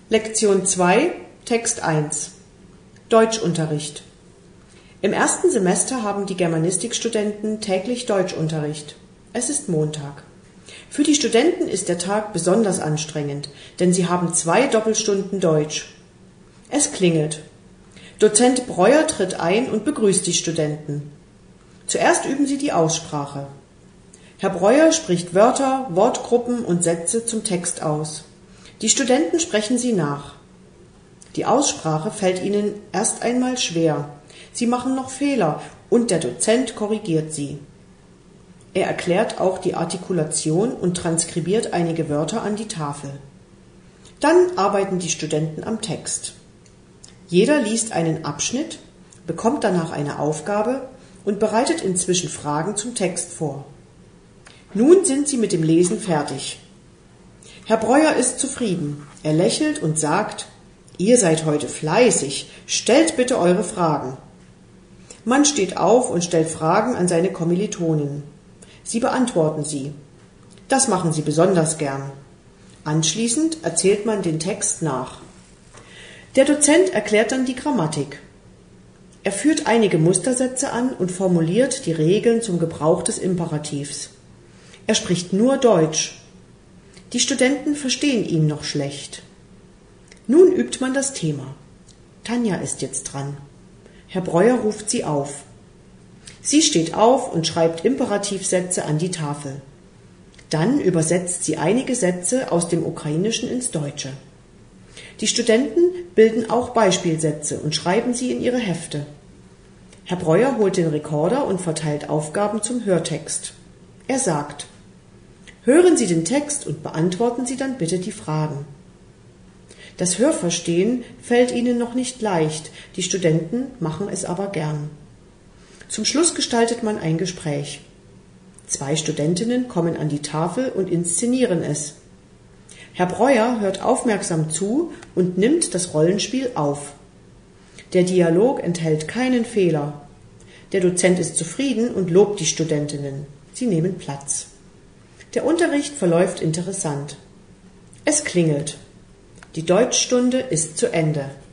Lektion 2, Text 1. Deutschunterricht. Im ersten Semester haben die Germanistikstudenten täglich Deutschunterricht. Es ist Montag. Für die Studenten ist der Tag besonders anstrengend, denn sie haben 2 Doppelstunden Deutsch. Es klingelt. Dozent Breuer tritt ein und begrüßt die Studenten. Zuerst üben sie die Aussprache. Herr Breuer spricht Wörter, Wortgruppen und Sätze zum Text aus. Die Studenten sprechen sie nach. Die Aussprache fällt ihnen erst einmal schwer. Sie machen noch Fehler und der Dozent korrigiert sie. Er erklärt auch die Artikulation und transkribiert einige Wörter an die Tafel. Dann arbeiten die Studenten am Text. Jeder liest einen Abschnitt, bekommt danach eine Aufgabe und bereitet inzwischen Fragen zum Text vor. Nun sind sie mit dem Lesen fertig. Herr Breuer ist zufrieden. Er lächelt und sagt: Ihr seid heute fleißig, stellt bitte eure Fragen. Man steht auf und stellt Fragen an seine Kommilitonen. Sie beantworten sie. Das machen sie besonders gern. Anschließend erzählt man den Text nach. Der Dozent erklärt dann die Grammatik. Er führt einige Mustersätze an und formuliert die Regeln zum Gebrauch des Imperativs. Er spricht nur Deutsch. Die Studenten verstehen ihn noch schlecht. Nun übt man das Thema. Tanja ist jetzt dran. Herr Breuer ruft sie auf. Sie steht auf und schreibt Imperativsätze an die Tafel. Dann übersetzt sie einige Sätze aus dem Ukrainischen ins Deutsche. Die Studenten bilden auch Beispielsätze und schreiben sie in ihre Hefte. Herr Breuer holt den Rekorder und verteilt Aufgaben zum Hörtext. Er sagt: Hören Sie den Text und beantworten Sie dann bitte die Fragen. Das Hörverstehen fällt ihnen noch nicht leicht, die Studenten machen es aber gern. Zum Schluss gestaltet man ein Gespräch. 2 Studentinnen kommen an die Tafel und inszenieren es. Herr Breuer hört aufmerksam zu und nimmt das Rollenspiel auf. Der Dialog enthält keinen Fehler. Der Dozent ist zufrieden und lobt die Studentinnen. Sie nehmen Platz. Der Unterricht verläuft interessant. Es klingelt. Die Deutschstunde ist zu Ende.